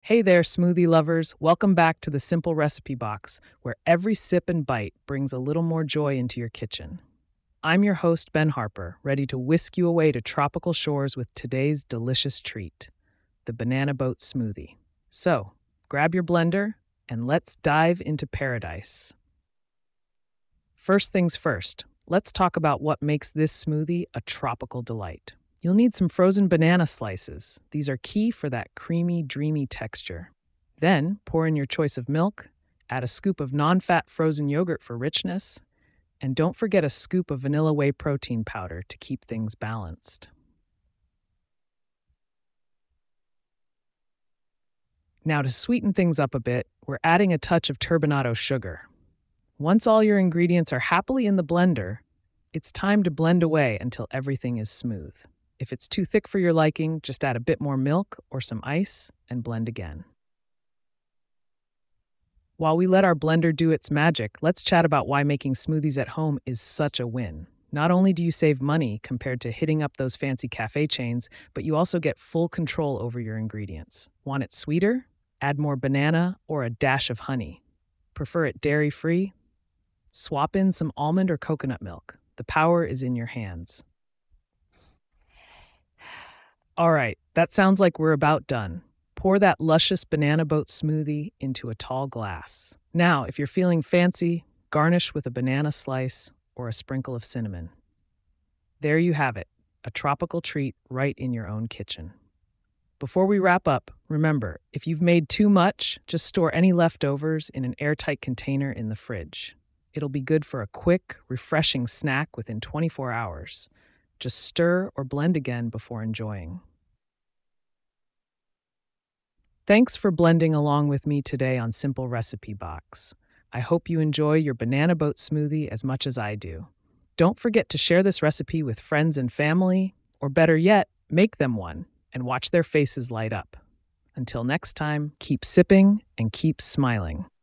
Hey there, smoothie lovers. Welcome back to the Simple Recipe Box, where every sip and bite brings a little more joy into your kitchen. I'm your host, Ben Harper, ready to whisk you away to tropical shores with today's delicious treat, the banana boat smoothie. So, grab your blender and let's dive into paradise. First things first, let's talk about what makes this smoothie a tropical delight. You'll need some frozen banana slices. These are key for that creamy, dreamy texture. Then, pour in your choice of milk, add a scoop of non fat frozen yogurt for richness, and don't forget a scoop of vanilla whey protein powder to keep things balanced. Now, to sweeten things up a bit, we're adding a touch of turbinado sugar. Once all your ingredients are happily in the blender, it's time to blend away until everything is smooth. If it's too thick for your liking, just add a bit more milk or some ice and blend again. While we let our blender do its magic, let's chat about why making smoothies at home is such a win. Not only do you save money compared to hitting up those fancy cafe chains, but you also get full control over your ingredients. Want it sweeter? Add more banana or a dash of honey. Prefer it dairy-free? Swap in some almond or coconut milk. The power is in your hands. All right, that sounds like we're about done. Pour that luscious banana boat smoothie into a tall glass. Now, if you're feeling fancy, garnish with a banana slice or a sprinkle of cinnamon. There you have it, a tropical treat right in your own kitchen. Before we wrap up, remember, if you've made too much, just store any leftovers in an airtight container in the fridge. It'll be good for a quick, refreshing snack within 24 hours. Just stir or blend again before enjoying. Thanks for blending along with me today on Simple Recipe Box. I hope you enjoy your banana boat smoothie as much as I do. Don't forget to share this recipe with friends and family, or better yet, make them one and watch their faces light up. Until next time, keep sipping and keep smiling.